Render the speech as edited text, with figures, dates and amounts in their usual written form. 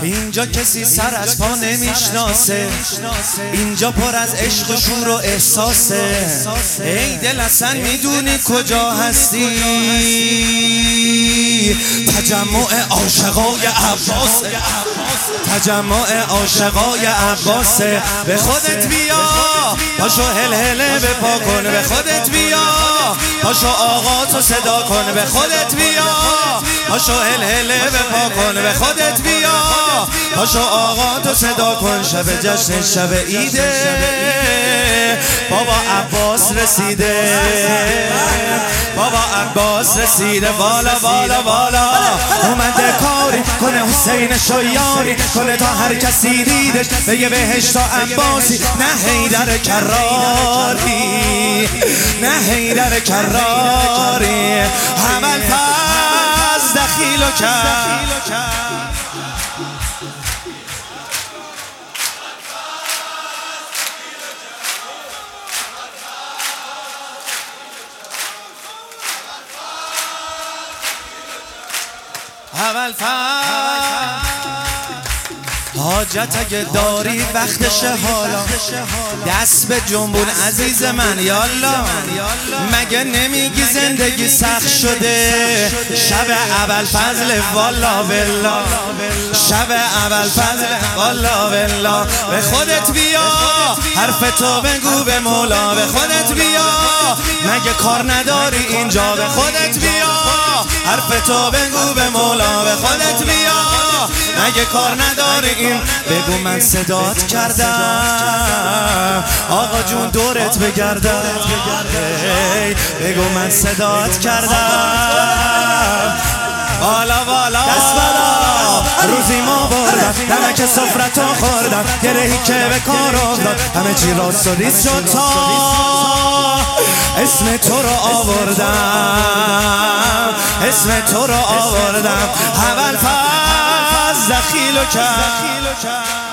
اینجا کسی سر از پا نمیشناسه، اینجا پر از عشق و شور و احساسه. ای دل اصلا میدونی کجا هستی؟ تجمع عاشقای عباسه، تجمع عاشقای عباسه. به خودت بیا پاشو هل هله بپا کن، به خودت بیا پاشو آقا تو صدا کن، به خودت بیا پاشو هل هله بپا کن، به خودت بیا پاشو آقا تو صدا کن. شب جشن شب عیده بابا عباس رسیده، بابا عباس رسیده. بالا بالا بالا اومده کاری کنه حسین شایانی کنه تا هر کسی دیدش بگه بهشت عباسی. نه حیدر کراری، نه حیدر کراری. همه الفاز دخیل و کرد اول حاجت اگه داری وقتشه حالا، دست به جنبون عزیز من یالا. مگه نمیگی زندگی سخت شده؟ شب اول فضل والا بلا، شب اول فضل والا بلا. به خودت بیا حرف تو بگو به مولا، به خودت بیا مگه کار نداری اینجا؟ به خودت بیا حرف تو بگو به مولا، به خودت بیا مگه کار نداری این؟ بگو من صدات کردم آقا جون دورت بگردم، بگو من صدات کردم. بالا بالا دست بالا روزی ما بردم، نمک سفرتو خوردم، گرهی که به کار افتاد همه چی راست و ریز شد تا اسم تو رو آوردم، اسم تو رو آوردم. اول فاز دخیل و کرد